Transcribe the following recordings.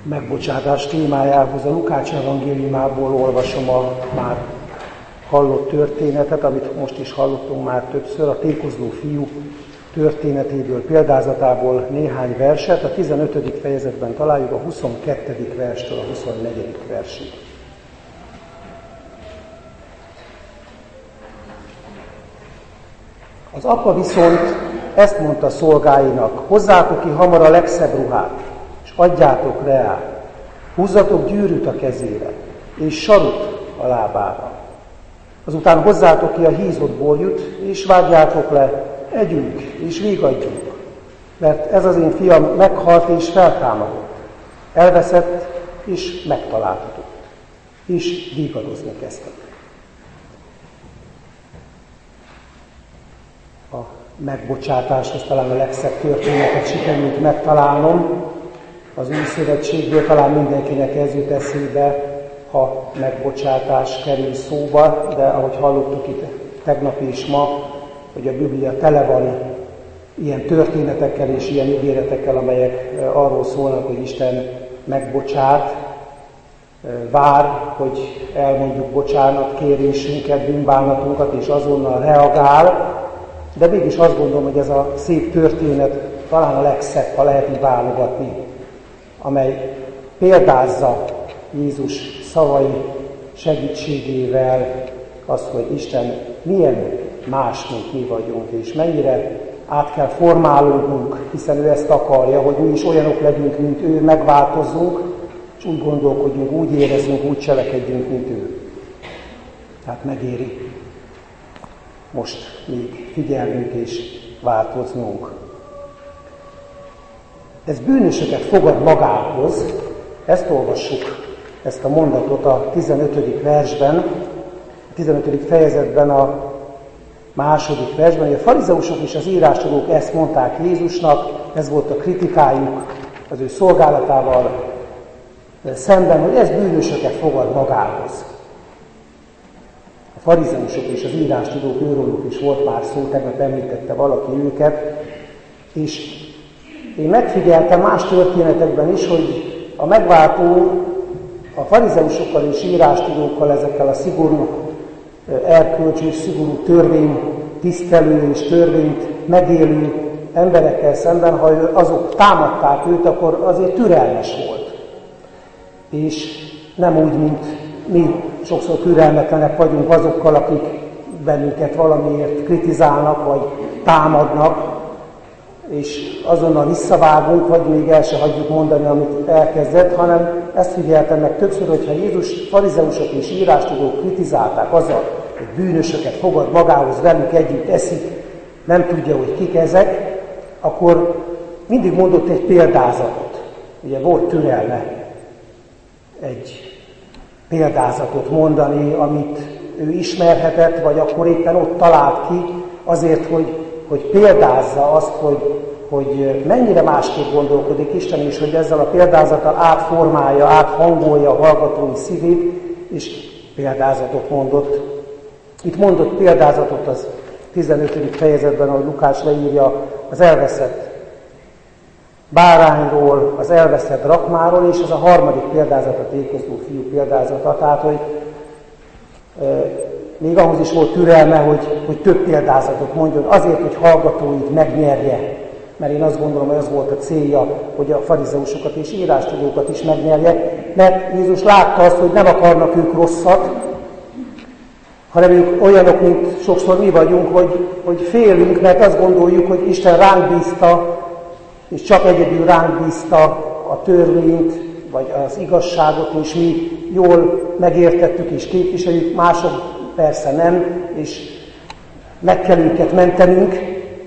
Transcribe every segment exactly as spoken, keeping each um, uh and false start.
megbocsátás témájához a Lukács evangéliumából olvasom a már hallott történetet, amit most is hallottunk már többször, a tékozló fiú történetéből, példázatából néhány verset. A tizenötödik fejezetben találjuk a huszonkettedik verstől a huszonnegyedik versig. Az apa viszont ezt mondta szolgáinak: hozzátok ki hamar a legszebb ruhát, és adjátok rá, húzzatok gyűrűt a kezére, és sarut a lábára. Azután hozzátok ki a hízott borjút, és vágjátok le, együnk, és végadjunk. Mert ez az én fiam meghalt, és feltámadott, elveszett, és megtaláltatott, és végadozni kezdtek. A megbocsátáshoz talán a legszebb történetet sikerült megtalálnom. Az új szövetségből talán mindenkinek ez jut eszébe, ha megbocsátás kerül szóba, de ahogy hallottuk itt tegnap és ma, hogy a Biblia tele van ilyen történetekkel és ilyen ígéretekkel, amelyek arról szólnak, hogy Isten megbocsát, vár, hogy elmondjuk bocsánat kérésünket, bűnbánatunkat, és azonnal reagál, de mégis azt gondolom, hogy ez a szép történet talán a legszebb, ha lehet így válogatni, amely példázza Jézus szavai segítségével azt, hogy Isten milyen más, mint mi vagyunk, és mennyire át kell formálódnunk, hiszen ő ezt akarja, hogy mi is olyanok legyünk, mint ő, megváltozzunk, és úgy gondolkodjunk, úgy érezzünk, úgy cselekedjünk, mint ő. Tehát megéri most még figyelnünk és változnunk. Ez bűnösöket fogad magához, ezt olvassuk, ezt a mondatot a tizenötödik versben, a tizenötödik fejezetben a második versben, hogy a farizeusok és az írástudók ezt mondták Jézusnak, ez volt a kritikájuk az ő szolgálatával szemben, hogy ez bűnösöket fogad magához. A farizeusok és az írástudók, őróluk is volt már szó, tegnap említette valaki őket, és én megfigyeltem más történetekben is, hogy a megváltó a farizeusokkal és írástudókkal, ezekkel a szigorú erkölcsű és szigorú törvény tisztelő és törvényt megélő emberekkel szemben, ha azok támadták őt, akkor azért türelmes volt. És nem úgy, mint mi sokszor türelmetlenek vagyunk azokkal, akik bennünket valamiért kritizálnak, vagy támadnak, és azonnal visszavágunk, vagy még el se hagyjuk mondani, amit elkezdett, hanem ezt figyeltem meg többször, hogyha Jézus farizeusok és írástudók kritizálták azzal, hogy bűnösöket fogad magához, velük együtt eszik, nem tudja, hogy kik ezek, akkor mindig mondott egy példázatot. Ugye volt türelme egy példázatot mondani, amit ő ismerhetett, vagy akkor éppen ott talált ki, azért, hogy, hogy példázza azt, hogy, hogy mennyire másképp gondolkodik Isten, és hogy ezzel a példázattal átformálja, áthangolja a hallgatói szívét, és példázatot mondott. Itt mondott példázatot az tizenötödik fejezetben, ahogy Lukács leírja, az elveszett bárányról, az elveszett rakmáról, és ez a harmadik példázat, a tékozló fiú példázata. Tehát, hogy e, még ahhoz is volt türelme, hogy, hogy több példázatot mondjon, azért, hogy hallgatóit megnyerje. Mert én azt gondolom, hogy az volt a célja, hogy a farizeusokat és írástudókat is megnyerje, mert Jézus látta azt, hogy nem akarnak ők rosszat, hanem ők olyanok, mint sokszor mi vagyunk, hogy, hogy félünk, mert azt gondoljuk, hogy Isten ránk bízta, és csak egyedül ránk bízta a törvényt, vagy az igazságot, és mi jól megértettük és képviseljük, mások persze nem, és meg kell őket mentenünk.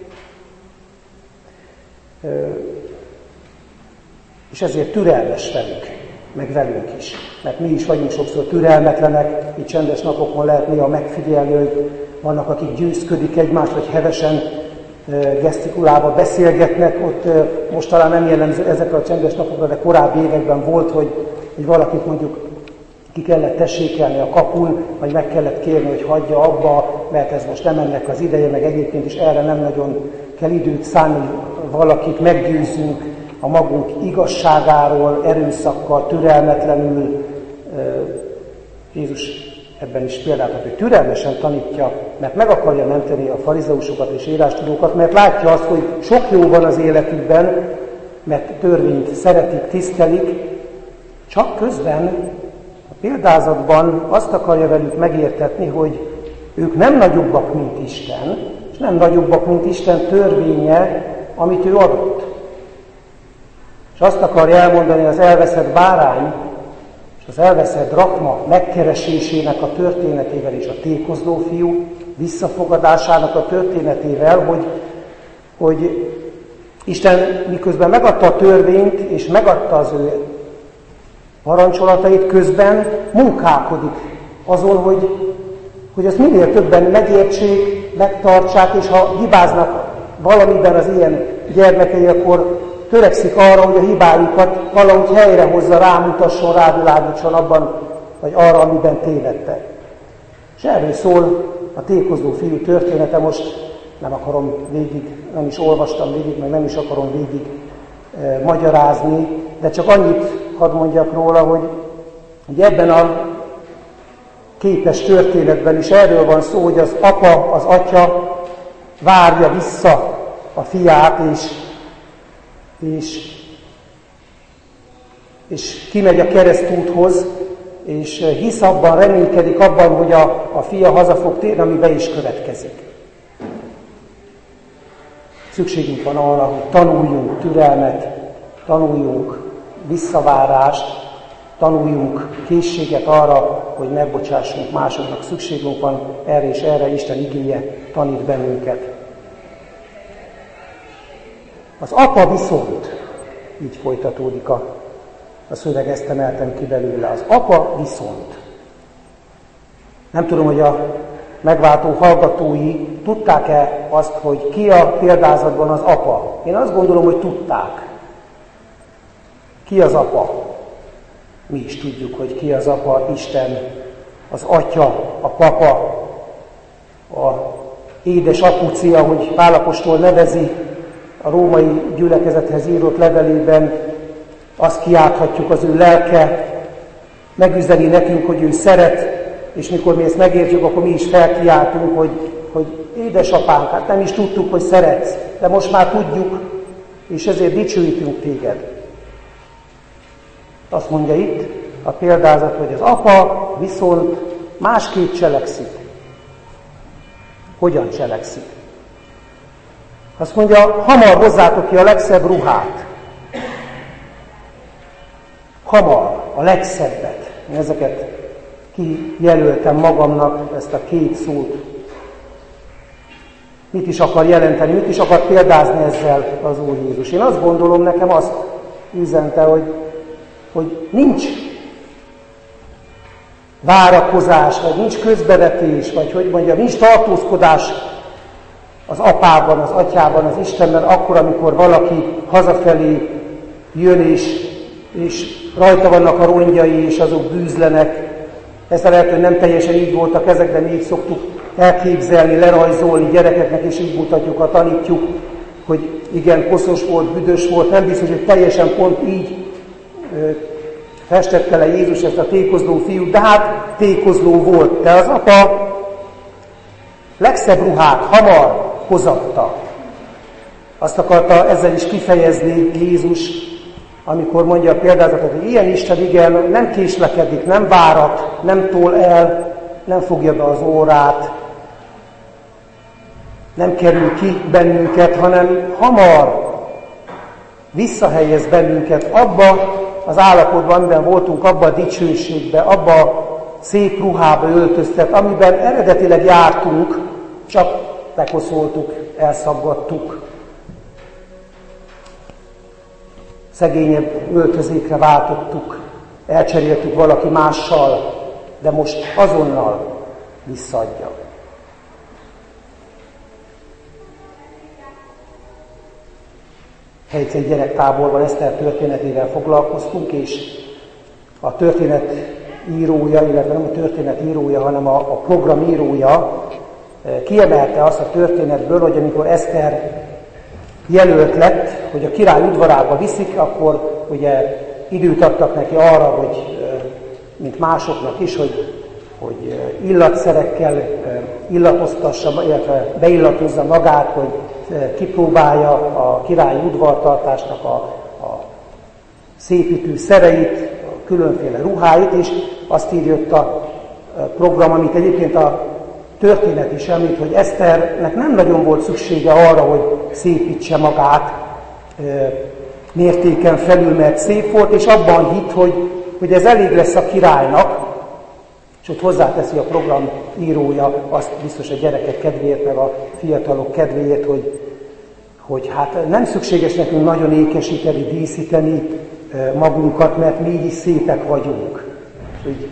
És ezért türelmes velük, meg velünk is. Mert mi is vagyunk sokszor türelmetlenek, így csendes napokon lehet néha megfigyelni, hogy vannak, akik győzködik egymást, vagy hevesen gesztikulálva beszélgetnek. Ott most talán nem jellemző ezekre a csendes napokra, de korábbi években volt, hogy, hogy valakit mondjuk ki kellett tessékelni a kapun, vagy meg kellett kérni, hogy hagyja abba, mert ez most nem ennek az ideje, meg egyébként is erre nem nagyon kell időt szánni, valakit meggyőzzünk, a magunk igazságáról, erőszakkal, türelmetlenül. Jézus ebben is példát ad, hogy türelmesen tanítja, mert meg akarja menteni a farizeusokat és írástudókat, mert látja azt, hogy sok jó van az életükben, mert törvényt szeretik, tisztelik, csak közben a példázatban azt akarja velük megértetni, hogy ők nem nagyobbak, mint Isten, és nem nagyobbak, mint Isten törvénye, amit ő adott. És azt akarja elmondani, az elveszett bárány és az elveszett drachma megkeresésének a történetével és a tékozló fiú visszafogadásának a történetével, hogy, hogy Isten miközben megadta a törvényt és megadta az ő parancsolatait, közben munkálkodik azon, hogy, hogy azt minél többen megértsék, megtartsák, és ha hibáznak valamiben az ilyen gyermekei, akkor törekszik arra, hogy a hibájukat valahogy helyrehozza, rámutasson, rávilágítson abban, vagy arra, amiben tévedtek. És erről szól a tékozló fiú története, most nem akarom végig, nem is olvastam végig, meg nem is akarom végig e, magyarázni, de csak annyit hadd mondjak róla, hogy, hogy ebben a képes történetben is erről van szó, hogy az apa, az atya várja vissza a fiát, és, és, és kimegy a keresztúthoz, és hisz abban, reménykedik abban, hogy a, a fia haza fog térni, ami be is következik. Szükségünk van arra, hogy tanuljunk türelmet, tanuljunk visszavárást, tanuljunk készséget arra, hogy megbocsássunk másoknak. Szükségünk van erre és erre, Isten igéje tanít bennünket. Az apa viszont, így folytatódik a, a szöveg, ezt emeltem ki belőle, az apa viszont. Nem tudom, hogy a megváltó hallgatói tudták-e azt, hogy ki a példázatban az apa. Én azt gondolom, hogy tudták. Ki az apa? Mi is tudjuk, hogy ki az apa, Isten, az atya, a papa, a édes apuci, ahogy Pál apostol nevezi a római gyülekezethez írott levelében, azt kiálthatjuk, az ő lelke megüzeni nekünk, hogy ő szeret, és mikor mi ezt megértjük, akkor mi is felkiáltunk, hogy, hogy édesapánk, hát nem is tudtuk, hogy szeretsz, de most már tudjuk, és ezért dicsőítünk téged. Azt mondja itt a példázat, hogy az apa viszont másképp cselekszik. Hogyan cselekszik? Azt mondja, hamar hozzátok ki a legszebb ruhát. Hamar, a legszebbet. Én ezeket kijelöltem magamnak, ezt a két szót. Mit is akar jelenteni, mit is akar példázni ezzel az Úr Jézus? Én azt gondolom, nekem azt üzente, hogy, hogy nincs várakozás, vagy nincs közbevetés, vagy hogy mondjam, nincs tartózkodás az apában, az atyában, az Istenben, akkor, amikor valaki hazafelé jön, és, és rajta vannak a rongyai, és azok bűzlenek. Ezt lehet, hogy nem teljesen így voltak ezek, de mi így szoktuk elképzelni, lerajzolni gyerekeknek, és így mutatjuk, ha tanítjuk, hogy igen, koszos volt, büdös volt, nem biztos, hogy teljesen pont így ö, festette le Jézus ezt a tékozló fiút, de hát tékozló volt. De az apa legszebb ruhát hamar hozatta. Azt akarta ezzel is kifejezni Jézus, amikor mondja a példázatot, hogy ilyen Isten igen, nem késlekedik, nem várat, nem tol el, nem fogja be az órát, nem kerül ki bennünket, hanem hamar visszahelyez bennünket abba az állapotban, amiben voltunk, abba a dicsőségbe, abba a szép ruhába öltöztet, amiben eredetileg jártunk, csak lekoszoltuk, elszaggattuk. Szegényebb öltözékre váltottuk, elcseréltük valaki mással, de most azonnal visszaadja. Egyszer egy gyerektáborban Eszter történetével foglalkoztunk, és a történet írója, illetve nem a történet írója, hanem a, a program írója kiemelte azt a történetből, hogy amikor Eszter jelölt lett, hogy a király udvarába viszik, akkor ugye időt adtak neki arra, hogy mint másoknak is, hogy, hogy illatszerekkel illatoztassa, illetve beillatozza magát, hogy kipróbálja a királyi udvartartásnak a, a szépítő szereit, a különféle ruháit, és azt írja ott a program, amit egyébként a történet is említ, hogy Eszternek nem nagyon volt szüksége arra, hogy szépítse magát mértéken felül, mert szép volt, és abban hitt, hogy, hogy ez elég lesz a királynak, és ott hozzáteszi a program írója azt biztos a gyerekek kedvéért, meg a fiatalok kedvéért, hogy, hogy hát nem szükséges nekünk nagyon ékesíteni, díszíteni magunkat, mert mi így is szépek vagyunk. Úgy,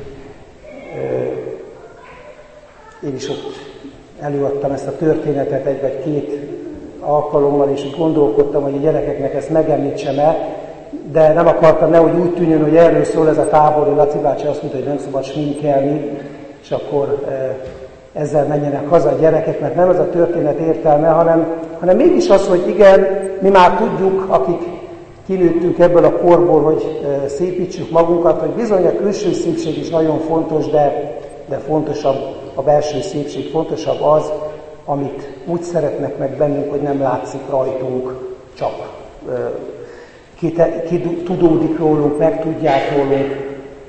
én is ott előadtam ezt a történetet egy vagy két alkalommal, és úgy gondolkodtam, hogy a gyerekeknek ezt megemlítsem-e, de nem akartam nehogy úgy tűnjön, hogy erről szól ez a tábor, hogy Laci bácsi azt mondta, hogy nem szabad sminkelni, és akkor ezzel menjenek haza a gyerekek, mert nem ez a történet értelme, hanem, hanem mégis az, hogy igen, mi már tudjuk, akik kinőttünk ebből a korból, hogy szépítsük magunkat, hogy bizony a külső szépség is nagyon fontos, de, de fontosabb a belső szépség, fontosabb az, amit úgy szeretnek meg bennünk, hogy nem látszik rajtunk, csak ki, te, ki tudódik rólunk, meg tudják rólunk.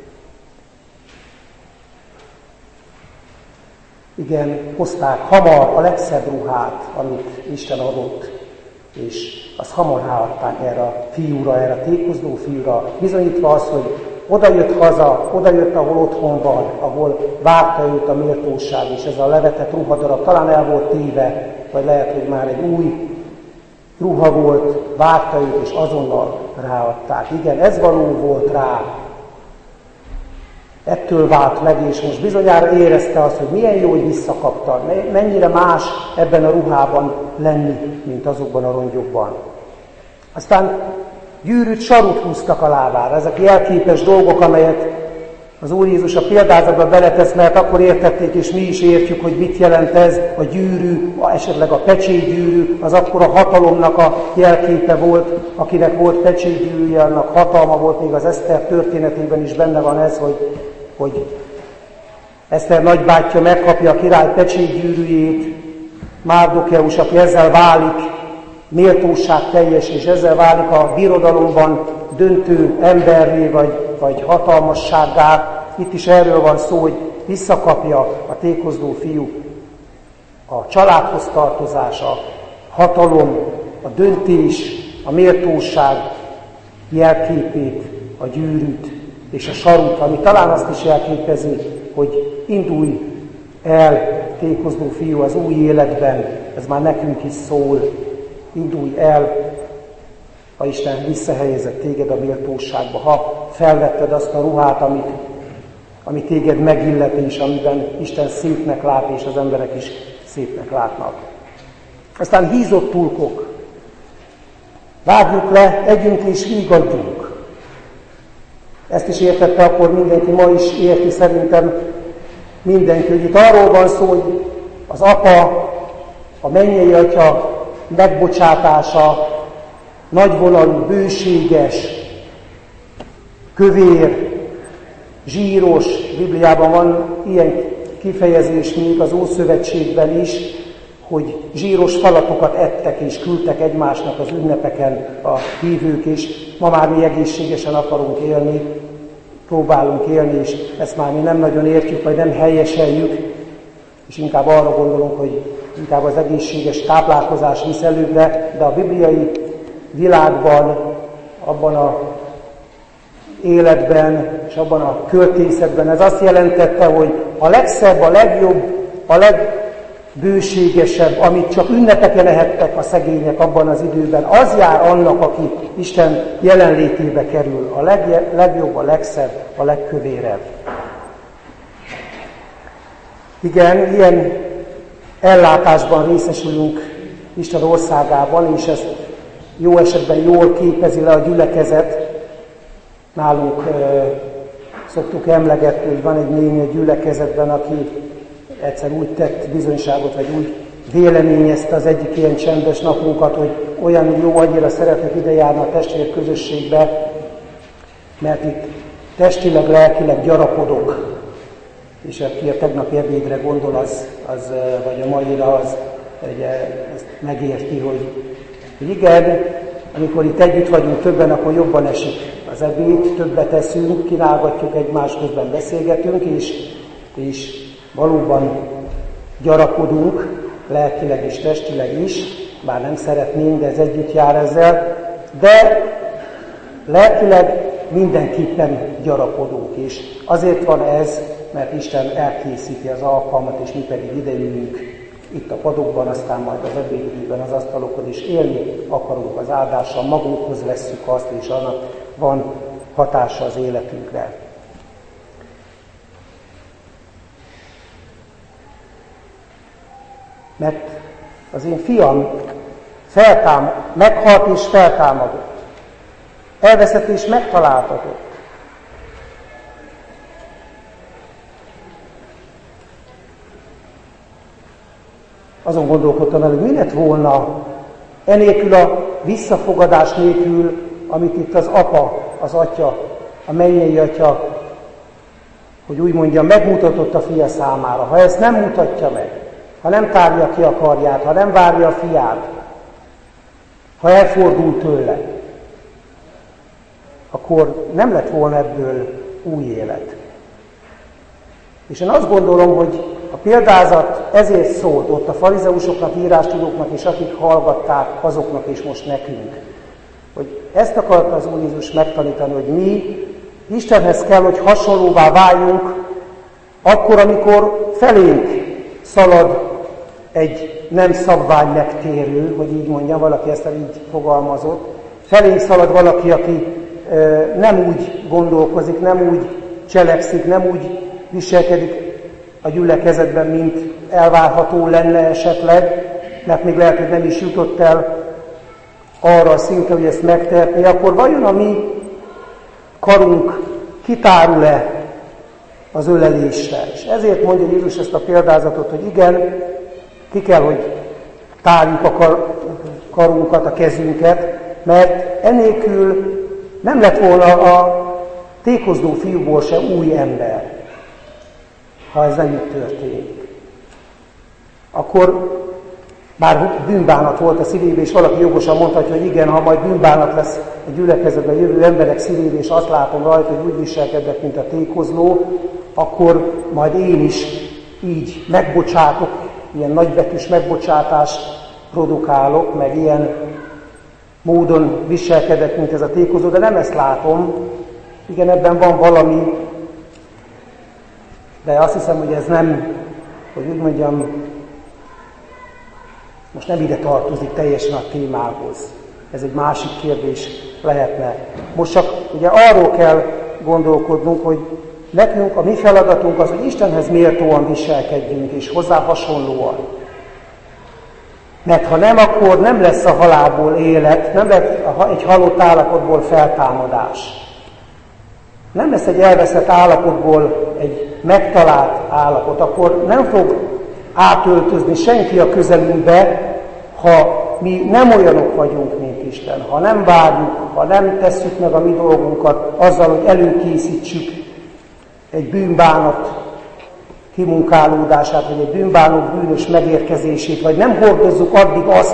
Igen, hozták hamar a legszebb ruhát, amit Isten adott, és azt hamar ráadták erre a fiúra, erre a tékozló fiúra, bizonyítva az, hogy oda jött haza, oda jött, ahol otthon van, ahol várta őt a méltóság, és ez a levetett ruhadarab talán el volt téve, vagy lehet, hogy már egy új ruha volt, várta őt, és azonnal ráadták. Igen, ez való volt rá. Ettől vált meg, és most bizonyára érezte azt, hogy milyen jó, hogy visszakapta, mennyire más ebben a ruhában lenni, mint azokban a rongyokban. Aztán gyűrűt, sarut húztak a lábára. Ezek jelképes dolgok, amelyet az Úr Jézus a példázatba beletesz, mert akkor értették, és mi is értjük, hogy mit jelent ez a gyűrű, esetleg a pecsétgyűrű, az akkor a hatalomnak a jelképe volt, akinek volt pecsétgyűrűje, annak hatalma volt, még az Eszter történetében is benne van ez, hogy, hogy Eszter nagybátyja megkapja a király pecsétgyűrűjét, Márdokeus, aki ezzel válik méltóság teljes, és ezzel válik a birodalomban döntő emberré, vagy, vagy hatalmassággá. Itt is erről van szó, hogy visszakapja a tékozló fiú a családhoz tartozás, a hatalom, a döntés, a méltóság jelképét, a gyűrűt és a sarut, ami talán azt is jelképezi, hogy indulj el, tékozló fiú, az új életben, ez már nekünk is szól, indulj el, ha Isten visszahelyezett téged a méltóságba, ha felvetted azt a ruhát, amit, ami téged megillet, és amiben Isten szépnek lát, és az emberek is szépnek látnak. Aztán hízott tulkok. Vágjuk le, együnk és vígadjunk. Ezt is értette akkor mindenki, ma is érti szerintem mindenki, hogy itt arról van szó, hogy az apa, a mennyei atya megbocsátása nagyvonalú, bőséges, kövér, zsíros, Bibliában van ilyen kifejezés még az Ószövetségben is, hogy zsíros falatokat ettek és küldtek egymásnak az ünnepeken a hívők is. Ma már mi egészségesen akarunk élni, próbálunk élni, és ezt már mi nem nagyon értjük, vagy nem helyeseljük, és inkább arra gondolunk, hogy inkább az egészséges táplálkozás visz előbbre, de a bibliai világban, abban a életben és abban a költészetben ez azt jelentette, hogy a legszebb, a legjobb, a legbőségesebb, amit csak ünnepeken ehettek a szegények abban az időben, az jár annak, aki Isten jelenlétébe kerül. A leg, legjobb, a legszebb, a legkövérebb. Igen, ilyen ellátásban részesülünk Isten országában, és ezt jó esetben jól képezi le a gyülekezet. Nálunk e, szoktuk emlegetni, hogy van egy néni a gyülekezetben, aki egyszer úgy tett bizonyságot, vagy úgy véleményezte az egyik ilyen csendes napunkat, hogy olyan jó, annyira szeretek ide járni a testvérközösségbe, mert itt testileg, lelkileg gyarapodok. És aki a tegnapi ebédre gondol, az, az, vagy a maira, az ugye, ezt megérti, hogy, hogy igen, amikor itt együtt vagyunk többen, akkor jobban esik az ebéd, többet eszünk, kínálgatjuk egymás, közben beszélgetünk, és, és valóban gyarapodunk, lelkileg és testileg is, bár nem szeretnénk, de ez együtt jár ezzel, de lelkileg mindenképpen gyarapodunk, és azért van ez, mert Isten elkészíti az alkalmat, és mi pedig ideülünk itt a padokban, aztán majd az ebédidőben az asztalokon is élni akarunk az áldással, magunkhoz vesszük azt, és annak van hatása az életünkre. Mert az én fiam feltám, meghalt és feltámadott. Elveszett és megtaláltatott. Azon gondolkodtam el, hogy mi lett volna enélkül a visszafogadás nélkül, amit itt az apa, az atya, a mennyei atya, hogy úgy mondja, megmutatott a fia számára. Ha ezt nem mutatja meg, ha nem tárja ki a karját, ha nem várja a fiát, ha elfordul tőle, akkor nem lett volna ebből új élet. És én azt gondolom, hogy a példázat ezért szólt ott a farizeusoknak, írástudóknak, és akik hallgatták, azoknak és most nekünk. Hogy ezt akarta az Úr Jézus megtanítani, hogy mi Istenhez kell, hogy hasonlóvá váljunk, akkor, amikor felénk szalad egy nem szabvány megtérő, hogy így mondjam, valaki ezt így fogalmazott, felénk szalad valaki, aki e, nem úgy gondolkozik, nem úgy cselekszik, nem úgy viselkedik a gyülekezetben, mint elvárható lenne esetleg, mert még lehet, hogy nem is jutott el arra a szintre, hogy ezt megtehetné, akkor vajon a mi karunk kitárul-e az ölelésre? És ezért mondja Jézus ezt a példázatot, hogy igen, ki kell, hogy tárjuk a kar, karunkat, a kezünket, mert ennélkül nem lett volna a tékozló fiúból se új ember, ha ez nem így történik. Akkor bár bűnbánat volt a szívében, és valaki jogosan mondhatja, hogy igen, ha majd bűnbánat lesz a gyülekezetben jövő emberek szívében, és azt látom rajta, hogy úgy viselkednek, mint a tékozló, akkor majd én is így megbocsátok, ilyen nagybetűs megbocsátást produkálok, meg ilyen módon viselkedek, mint ez a tékozló, de nem ezt látom. Igen, ebben van valami, de azt hiszem, hogy ez nem, hogy úgy mondjam, most nem ide tartozik teljesen a témához. Ez egy másik kérdés lehetne. Most csak ugye arról kell gondolkodnunk, hogy nekünk a mi feladatunk az, hogy Istenhez méltóan viselkedjünk, és hozzá hasonlóan. Mert ha nem, akkor nem lesz a halálból élet, nem lesz egy halott állapotból feltámadás. Nem lesz egy elveszett állapotból egy megtalált állapot, akkor nem fog átöltözni senki a közelünkbe, ha mi nem olyanok vagyunk, mint Isten, ha nem várjuk, ha nem tesszük meg a mi dolgunkat azzal, hogy előkészítsük egy bűnbánat kimunkálódását, vagy egy bűnbánat bűnös megérkezését, vagy nem hordozzuk addig azt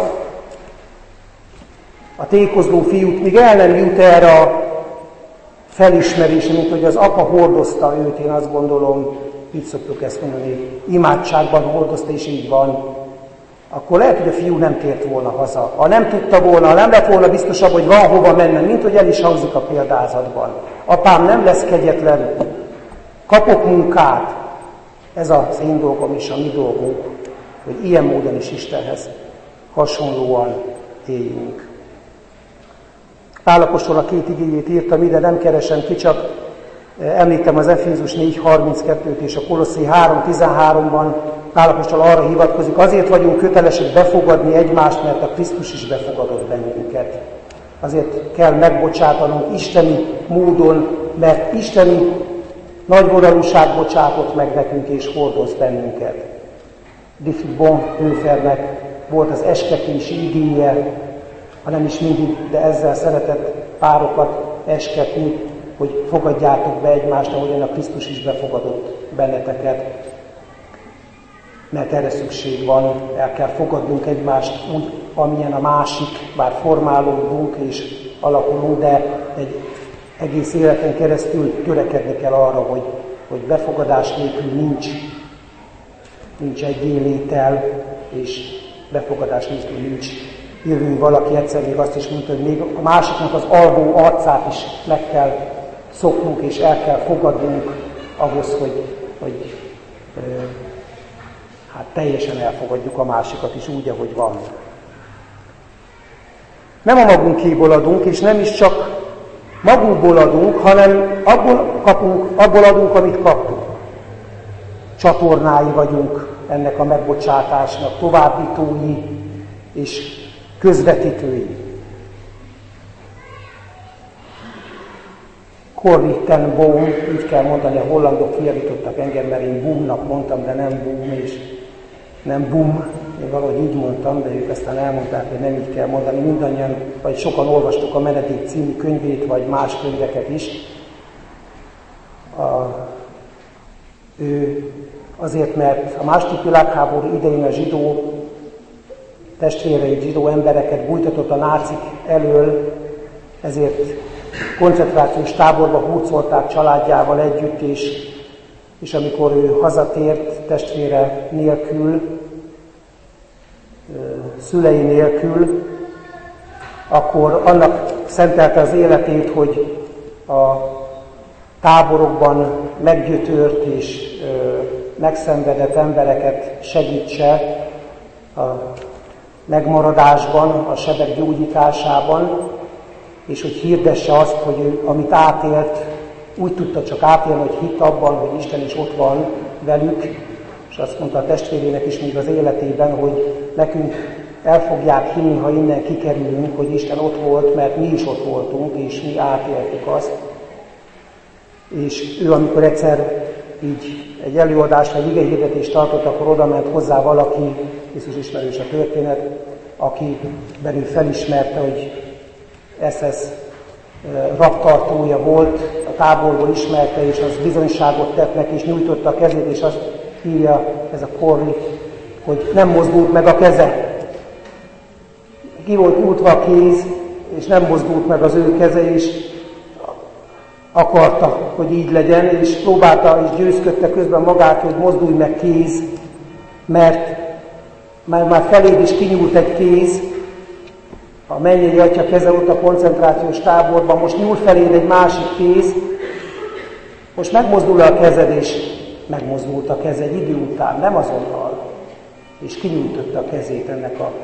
a tékozló fiút, míg el nem jut erre a felismerése, mint hogy az apa hordozta őt, én azt gondolom, így szoktuk ezt mondani, imádságban hordozta, és így van, akkor lehet, hogy a fiú nem tért volna haza. Ha nem tudta volna, ha nem lett volna biztosabb, hogy van hova mennem, mint hogy el is hangzik a példázatban. Apám nem lesz kegyetlen, kapok munkát. Ez az én dolgom és a mi dolgunk, hogy ilyen módon is Istenhez hasonlóan éljünk. Pál apostol a két igéjét írtam ide, nem keresem ki, csak említem az Efézus négy harminckettőt és a Kolosszai három tizenháromban Pál apostol arra hivatkozik, azért vagyunk kötelesek befogadni egymást, mert a Krisztus is befogadott bennünket. Azért kell megbocsátanunk isteni módon, mert isteni nagyvonalúság bocsátott meg nekünk és hordoz bennünket. Dietrich Bonhoeffernek volt az esketési igéje, ha nem is mindig, de ezzel szeretett párokat esketni, hogy fogadjátok be egymást, ahogyan a Krisztus is befogadott benneteket. Mert erre szükség van, el kell fogadnunk egymást úgy, amilyen a másik, bár formálódunk és alakulunk, de egy egész életen keresztül törekedni kell arra, hogy, hogy befogadás nélkül nincs, nincs egyénlétel, és befogadás nélkül nincs jövő. Valaki egyszer még azt is mondta, hogy még a másiknak az alvó arcát is meg kell szoknunk, és el kell fogadnunk ahhoz, hogy, hogy ö, hát teljesen elfogadjuk a másikat is úgy, ahogy van. Nem a magunkéból adunk, és nem is csak magunkból adunk, hanem abból, kapunk, abból adunk, amit kaptunk. Csatornái vagyunk ennek a megbocsátásnak, továbbítói és közvetítői. Corrie ten Boom, így kell mondani, a hollandok fiavítottak engem, mert én Boomnak mondtam, de nem Boom, és nem Boom, én valahogy így mondtam, de ők aztán elmondták, hogy nem így kell mondani. Mindannyian, vagy sokan olvastuk a Menedék című könyvét, vagy más könyveket is. A, ő azért, mert a második világháború idején a zsidó testvérei, zsidó embereket bújtatott a nácik elől, ezért koncentrációs táborba hurcolták családjával együtt, és, és amikor ő hazatért testvére nélkül, szülei nélkül, akkor annak szentelte az életét, hogy a táborokban meggyötört és megszenvedett embereket segítse a megmaradásban, a sebek gyógyításában, és hogy hirdesse azt, hogy ő, amit átélt, úgy tudta csak átélni, hogy hitt abban, hogy Isten is ott van velük, és azt mondta a testvérének is még az életében, hogy nekünk el fogják hinni, ha innen kikerülünk, hogy Isten ott volt, mert mi is ott voltunk, és mi átéltük azt. És ő, amikor egyszer így egy előadást, vagy igehirdetést tartott, akkor oda ment hozzá valaki, biztos ismerős a történet, aki belül felismerte, hogy es es rabtartója volt, a táborból ismerte, és az bizonyságot tett neki, és nyújtotta a kezét, és azt írja ez a Corrie, hogy nem mozdult meg a keze. Ki volt nyújtva a kéz, és nem mozdult meg az ő keze, és akarta, hogy így legyen, és próbálta, és győzködte közben magát, hogy mozdulj meg kéz, mert már, már feléd is kinyúlt egy kéz, a mennyei atya keze ott a koncentrációs táborban, most nyúl feléd egy másik kéz, most megmozdul a kezed, és megmozdult a keze egy idő után, nem azonnal, és kinyújtotta a kezét ennek a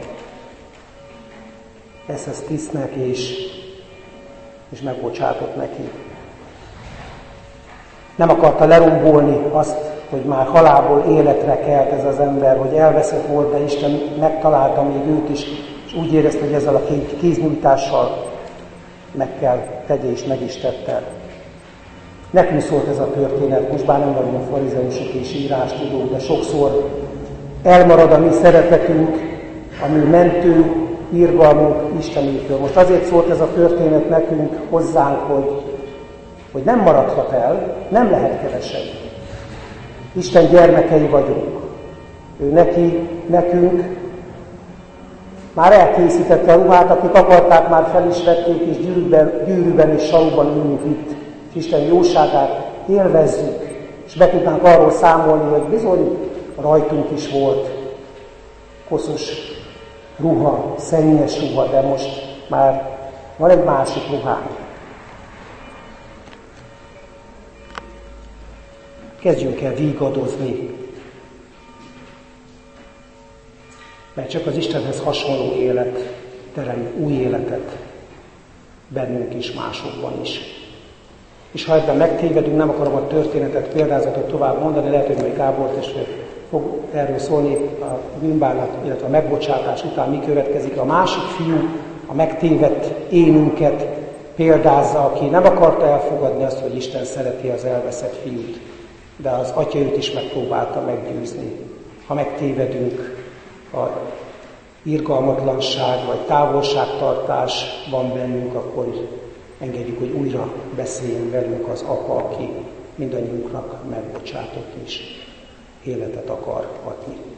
es es tisztnek, és, és megbocsátott neki. Nem akarta lerombolni azt, hogy már halálból életre kelt ez az ember, hogy elveszett volt, de Isten megtalálta még őt is, és úgy érezte, hogy ezzel a kéznyújtással meg kell tegye, és meg is tette. Nekünk szólt ez a történet, most bár nem vagyunk farizeusok és írástudók, de sokszor elmarad a mi szeretetünk, a mi mentő irgalmunk Istenétől. Most azért szólt ez a történet nekünk, hozzánk, hogy, hogy nem maradhat el, nem lehet kevesebb. Isten gyermekei vagyunk. Ő neki, nekünk már elkészítette a ruhát, akik akarták, már fel is vették, és gyűrűben, gyűrűben és saluban ülünk itt. És Isten jóságát élvezzük, és be tudnánk arról számolni, hogy bizony rajtunk is volt koszos ruha, szennyes ruha, de most már van egy másik ruhánk. Kezdjünk el vígadozni, mert csak az Istenhez hasonló élet terem új életet bennünk is, másokban is. És ha ebben megtévedünk, nem akarom a történetet, példázatot tovább mondani, lehet, hogy majd Gábor testvér fog erről szólni a bűnbánat, illetve a megbocsátás után mi következik. A másik fiú a megtévedt énünket példázza, aki nem akarta elfogadni azt, hogy Isten szereti az elveszett fiút, de az atya őt is megpróbálta meggyőzni. Ha megtévedünk, a irgalmatlanság vagy távolságtartás van bennünk, akkor engedjük, hogy újra beszéljen velünk az Apa, aki mindannyiunknak megbocsátott és életet akar adni.